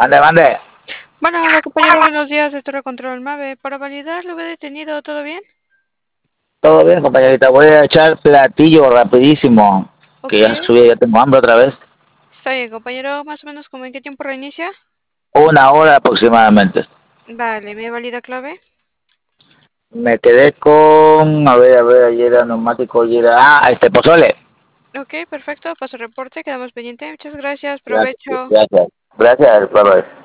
Mande, mande. Bueno, hola compañero, buenos días, de Torre Control Mave. Para validar, lo he detenido, ¿todo bien? Todo bien, compañerita. Voy a echar platillo rapidísimo. Que Ok, ya subí, ya tengo hambre otra vez. está bien, compañero, más o menos como en qué tiempo reinicia. Una hora aproximadamente. Vale, ¿me valida clave? Me quedé con, ayer era neumático, ayer era, pozole. Ok, perfecto, paso reporte, quedamos pendiente. Muchas gracias, Gracias, provecho. gracias. Gracias, bye bye.